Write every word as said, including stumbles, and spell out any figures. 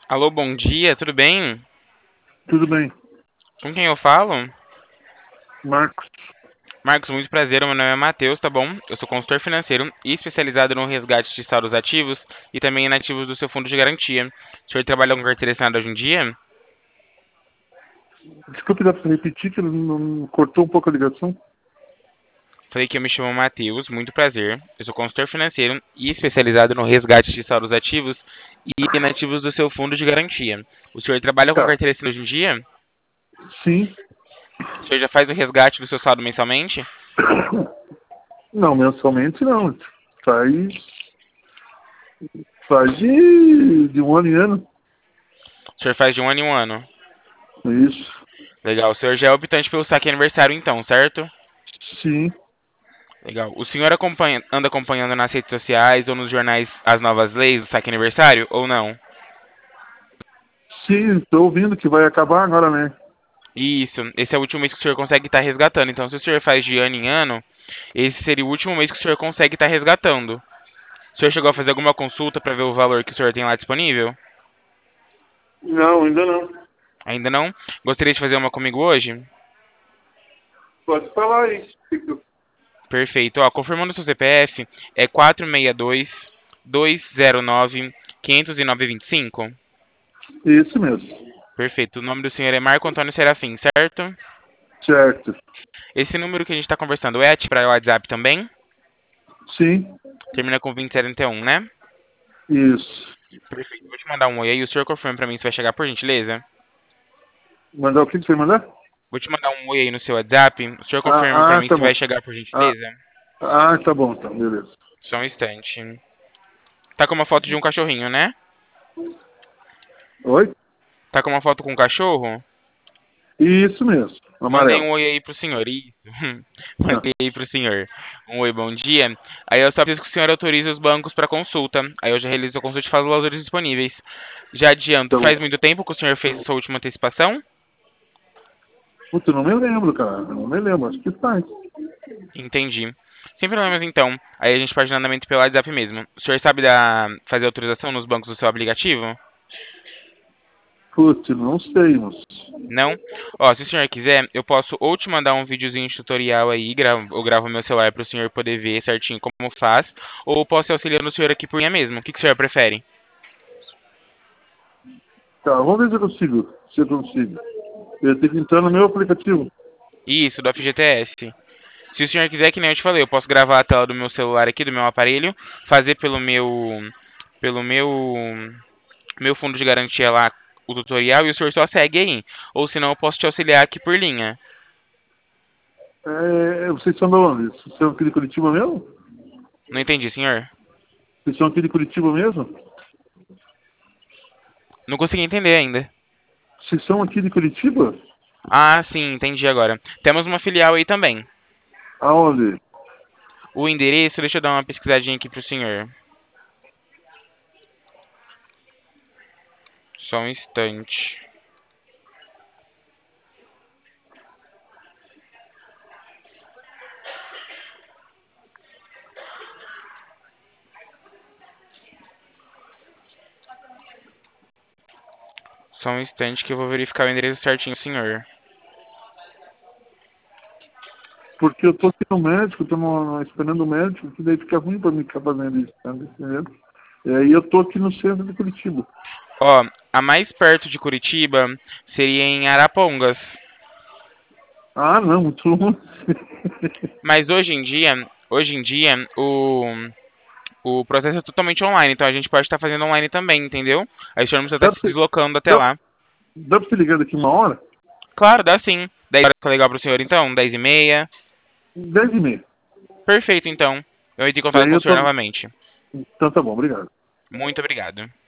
Alô, bom dia, tudo bem? Tudo bem. Com quem eu falo? Marcos. Marcos, muito prazer, meu nome é Matheus, tá bom? Eu sou consultor financeiro e especializado no resgate de saldos ativos e também inativos do seu fundo de garantia. O senhor trabalha com carteira assinada hoje em dia? Desculpe, dá para repetir que ele não cortou um pouco a ligação? Falei que eu me chamo Matheus, muito prazer. Eu sou consultor financeiro e especializado no resgate de saldos ativos e inativos do seu fundo de garantia. O senhor trabalha com Tá. carteira assinada hoje em dia? Sim. O senhor já faz o resgate do seu saldo mensalmente? Não, mensalmente não. Faz, faz de, de um ano em ano. O senhor faz de um ano em um ano. Isso. Legal. O senhor já é optante pelo saque aniversário então, certo? Sim. Legal. O senhor acompanha- anda acompanhando nas redes sociais ou nos jornais as novas leis do saque aniversário ou não? Sim, estou ouvindo que vai acabar agora, né? Isso. Esse é o último mês que o senhor consegue estar resgatando. Então, se o senhor faz de ano em ano, esse seria o último mês que o senhor consegue estar resgatando. O senhor chegou a fazer alguma consulta para ver o valor que o senhor tem lá disponível? Não, ainda não. Ainda não? Gostaria de fazer uma comigo hoje? Pode falar aí. Perfeito. Ó, confirmando o seu C P F, é quatro seis dois, dois zero nove, cinco zero nove dois cinco? Isso mesmo. Perfeito. O nome do senhor é Marco Antônio Serafim, certo? Certo. Esse número que a gente está conversando é para o WhatsApp também? Sim. Termina com vinte e setenta e um, né? Isso. Perfeito. Vou te mandar um oi aí. O senhor confirma para mim se vai chegar, por gentileza? Mandar o que que você vai mandar? Vou te mandar um oi aí no seu WhatsApp. O senhor confirma para Ah, ah, mim tá se vai bom. chegar, por Ah, gentileza? ah, tá bom, então, beleza. Só um instante. Tá com uma foto de um cachorrinho, né? Oi? Tá com uma foto com um cachorro? Isso mesmo. Mandei Amarelo. um oi aí pro senhor. Isso. Ah, Mandei aí pro senhor. Um oi, bom dia. Aí eu só preciso que o senhor autorize os bancos para consulta. Aí eu já realizo a consulta e falo os valores disponíveis. Já adianto, tá faz bom. muito tempo que o senhor fez a sua última antecipação? Puta, eu não me lembro, cara. Eu não me lembro. Acho que faz. Entendi. Sem problemas então. Aí a gente pode ir no andamento pelo WhatsApp mesmo. O senhor sabe da... fazer autorização nos bancos do seu aplicativo? Putz, não sei, moço. Não? Ó, se o senhor quiser, eu posso ou te mandar um videozinho de tutorial aí, gravo, eu gravo meu celular para o senhor poder ver certinho como faz, ou posso auxiliar o senhor aqui por linha mesmo. O que, que o senhor prefere? Tá, vamos ver se eu consigo. Se eu consigo. Eu tenho que entrar no meu aplicativo. Isso, do F G T S. Se o senhor quiser, que nem eu te falei, eu posso gravar a tela do meu celular aqui, do meu aparelho, fazer pelo meu pelo meu meu fundo de garantia lá o tutorial e o senhor só segue aí. Ou senão eu posso te auxiliar aqui por linha. É, vocês são de onde? Vocês são aqui de Curitiba mesmo? Não entendi, senhor? Vocês são aqui de Curitiba mesmo? Não consegui entender ainda. Vocês são aqui de Curitiba? Ah, sim, entendi agora. Temos uma filial aí também. Aonde? O endereço, deixa eu dar uma pesquisadinha aqui pro senhor. Só um instante. Só um instante que eu vou verificar o endereço certinho, senhor. Porque eu tô aqui no médico, tô no- esperando o médico, que daí fica ruim pra mim ficar fazendo isso, tá entendendo? E aí eu tô aqui no centro de Curitiba. Ó, a mais perto de Curitiba seria em Arapongas. Ah, não, muito longe. Mas hoje em dia, hoje em dia, o, o processo é totalmente online, então a gente pode estar fazendo online também, entendeu? Aí o senhor não precisa Dá estar pra se você, deslocando até dá, lá. dá pra você ligar daqui uma hora? Claro, dá sim. dez horas tá legal pro senhor então? Dez e meia? Dez e meia. Perfeito, então. Eu entro em Que contato aí com o eu senhor tô. novamente. Então tá bom, obrigado. Muito obrigado.